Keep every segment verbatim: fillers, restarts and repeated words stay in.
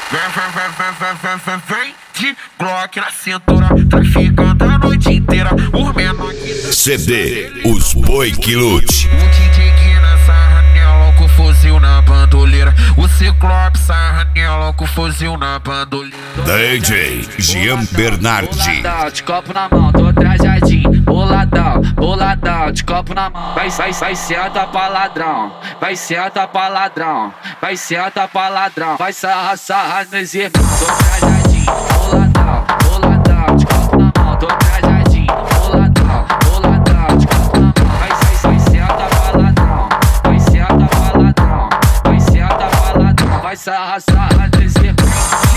Vem, vem, vem, vem, vem, vem, vem, vem de Glock na cintura, traficando a noite inteira. Os menores C D, os boi que lute. O D J Guina sarranela com fuzil na bandoleira. O Ciclope sarranela com fuzil na bandoleira. D J Jean Bernardi. Boladão, de copo na mão, tô trajadinho. Boladão, boladão, de copo na mão. Vai, vai, vai, senta pra ladrão. Vai, senta pra ladrão. Vai, senta pra ladrão. Vai, sarra, sarra nos irmãos. Tô trajadinho. Boladão, boladão, de copo na mão. Tô trajadinho. Boladão, boladão, de copo na mão. Vai, vai, vai, senta pra ladrão. Vai, senta pra ladrão. Vai, senta pra ladrão. Vai, sarra, sarra nos irmãos.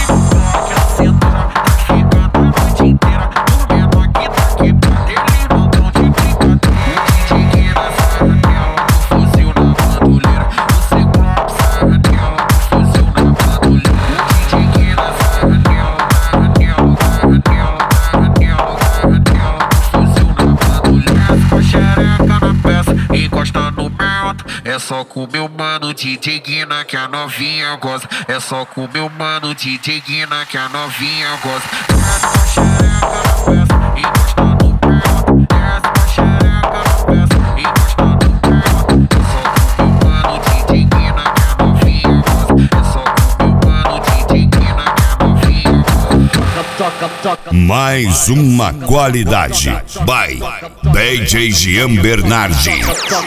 Encosta no mento, é só com meu mano D J Guina que a novinha goza. É só com meu mano D J Guina que a novinha goza. Desce com a xereca na peça, encosta no mento. Desce com a xereca na peça, encosta no mento. É só com meu mano D J Guina que a novinha goza. É só com meu mano D J Guina que a novinha goza. Mais uma qualidade. By D J Jean Bernardi.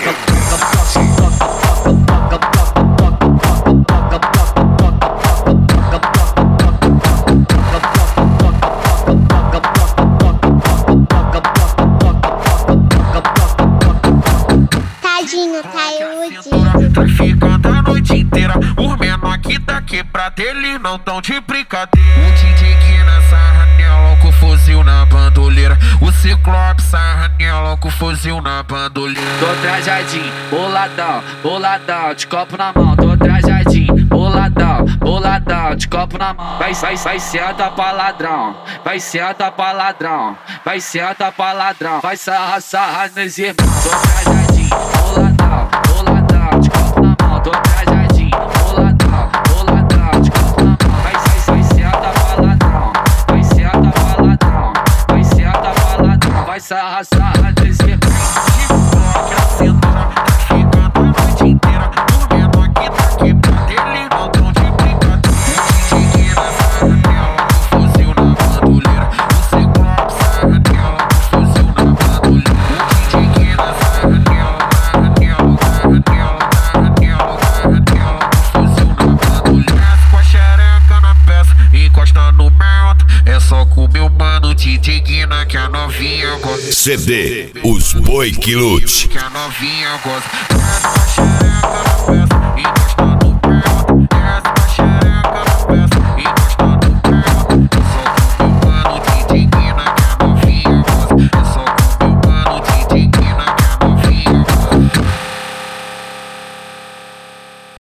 Tadinho, tá iludido. Traficando a noite inteira. Os menor aqui da quebrada, eles não tão de brincadeira. O D J Guina sarranela com fuzil na bandoleira. O Ciclope sarranela com fuzil na bandoleira. Tô trajadinho, boladão, boladão, de copo na mão. Tô trajadinho, boladão, boladão, de copo na mão. Vai, vai, vai, senta pra ladrão. Vai, senta pra ladrão. Vai, senta pra ladrão. Vai, sarra, sarra nos irmãos. Tô trajadinho, boladão, boladão, de copo na mão. Tô trajadinho, boladão, boladão, de copo na mão. Vai, vai, vai, senta pra ladrão. Vai, senta pra ladrão. Vai, senta pra ladrão. Vai, sarra, sarra nos irmãos. Encosta no mento, é só com meu mano D J Guina que a novinha gosta. C D, os boi que lute. Que a novinha gosta. Desce com a xereca na peça, encosta no mento.